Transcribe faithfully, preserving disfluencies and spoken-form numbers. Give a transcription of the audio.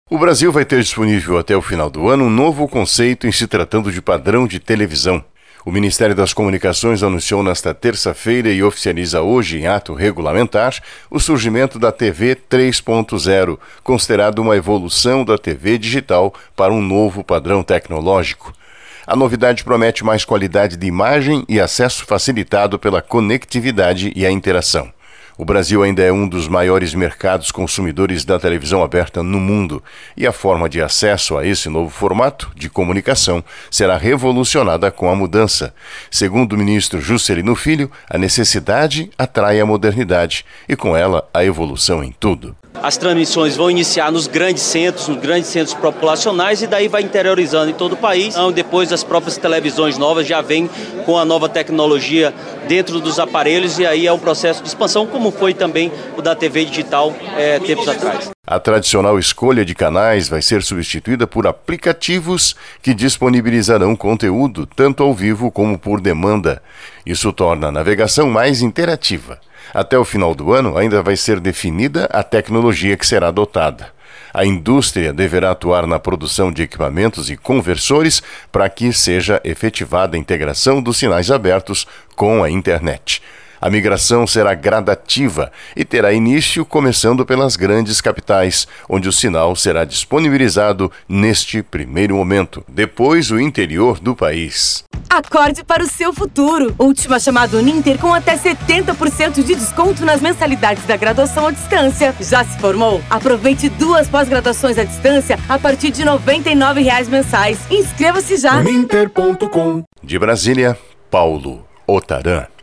O Brasil vai ter disponível até o final do ano um novo conceito em se tratando de padrão de televisão. O Ministério das Comunicações anunciou nesta terça-feira e oficializa hoje, em ato regulamentar, o surgimento da T V três ponto zero, considerado uma evolução da T V digital para um novo padrão tecnológico. A novidade promete mais qualidade de imagem e acesso facilitado pela conectividade e a interação. O Brasil ainda é um dos maiores mercados consumidores da televisão aberta no mundo e a forma de acesso a esse novo formato de comunicação será revolucionada com a mudança. Segundo o ministro Juscelino Filho, a necessidade atrai a modernidade e com ela a evolução em tudo. As transmissões vão iniciar nos grandes centros, nos grandes centros populacionais e daí vai interiorizando em todo o país. Então, depois as próprias televisões novas já vêm com a nova tecnologia dentro dos aparelhos e aí é um processo de expansão, como foi também o da T V digital é, tempos atrás. A tradicional escolha de canais vai ser substituída por aplicativos que disponibilizarão conteúdo tanto ao vivo como por demanda. Isso torna a navegação mais interativa. Até o final do ano ainda vai ser definida a tecnologia que será adotada. A indústria deverá atuar na produção de equipamentos e conversores para que seja efetivada a integração dos sinais abertos com a internet. A migração será gradativa e terá início começando pelas grandes capitais, onde o sinal será disponibilizado neste primeiro momento. Depois, o interior do país. Acorde para o seu futuro. Última chamada Uninter com até setenta por cento de desconto nas mensalidades da graduação à distância. Já se formou? Aproveite duas pós-graduações à distância a partir de noventa e nove reais mensais. Inscreva-se já. Uninter ponto com. De Brasília, Paulo Otaran.